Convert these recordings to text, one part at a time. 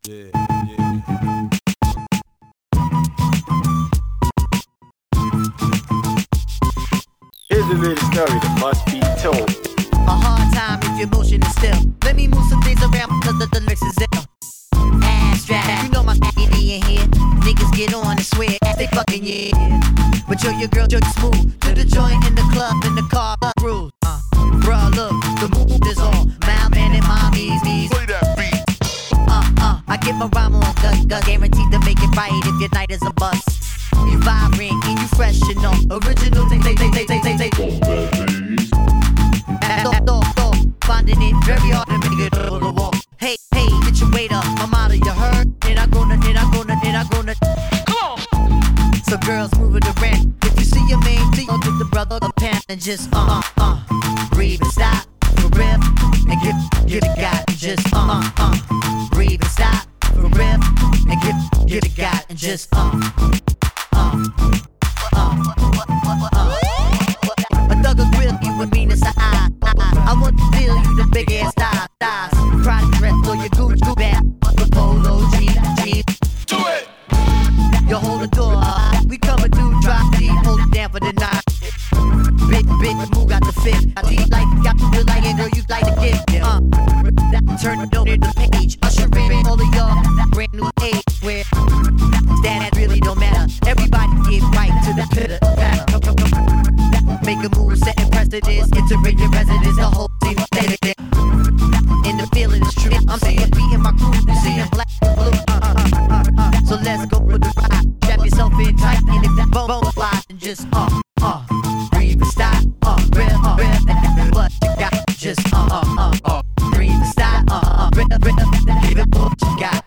Here's a little story that must be told. A hard time if your motion is still. Let me move some things around because the lyrics is ill. Abstract, you know my in here. Niggas get on and swear they fucking yeah. But yo, your girl jerk smooth to the joint in the club, in the car, rules. Bruh, look, the move is on. My man and mommy's knees. Play that beat. I get my rhyme on, guaranteed to make it right if your night is a bust. You vibrant and you fresh and all. Original, take. Finding it very hard to make it over the wall. Hey, get your weight up. I'm out of your hurt. Then I gonna. Come on. So girls move it around. If you see your man, give the brother a pan and just breathe and stop for real and give it God and just breathe and stop for real and give it God and just A thug will grill you with meanness of eye. I want to feel you the big ass thighs. Pride dress or your Gucci bag. The polo G. Do it. You hold the door. We coming through, drop deep, hold it down for the night. Big move got the fit. Deep like got the feel like it, girl, you like to get. Turn it over the page. Usher in all of y'all. Brand new age where that really don't matter. Everybody get right to the pitter. Make a move, setting precedence, entering your residence, the whole team stay there. And the feeling is true. I'm seeing beating my crew, you seeing black and blue. So let's go for the ride. Strap yourself in tight, and if that bone flies, and just breathe and stop, real, what you got, just breathe and stop, real, give it what you got,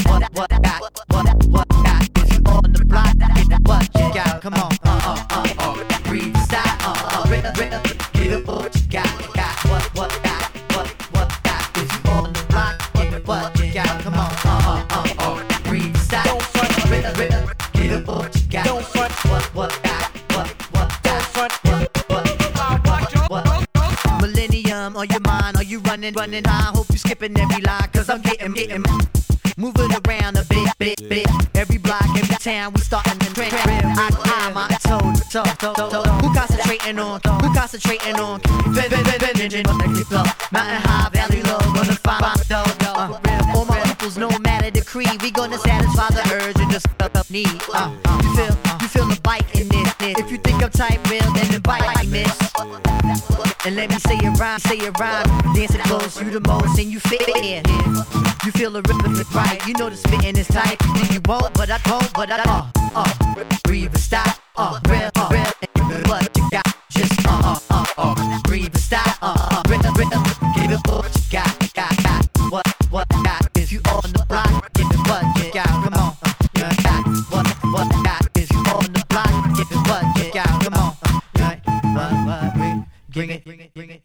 what got, if you on the block, give it what you got, come on, breathe and stop, real, give it what you got, what got, if you on the block, give it what you got, come on, breathe and stop, real, give it what you got, don't front, what got, don't front, what, Millennium on your mind, are you running high? Hope you skipping every line, cause I'm getting moving around a bit. Every block, every town, we starting to trend. I'm toe. Who concentrating on? Vengeance on the flow. Mountain high, valley low, gonna find dough. All my peoples, no matter the creed, we gonna satisfy the urge and just need. You feel the bite in this. If you think I'm tight, real, then bite miss. And let me say it rhyme. Dancing close, you the most, and you fit in. You feel the rhythm is right. You know the spitting is tight. You won't, but I don't, breathe and stop, real, and what you got, just breathe and stop, real, give it what you got, what got, if you on the block, give it what you got, come on, what got, if you on the block, give it what you got, come on, bring it.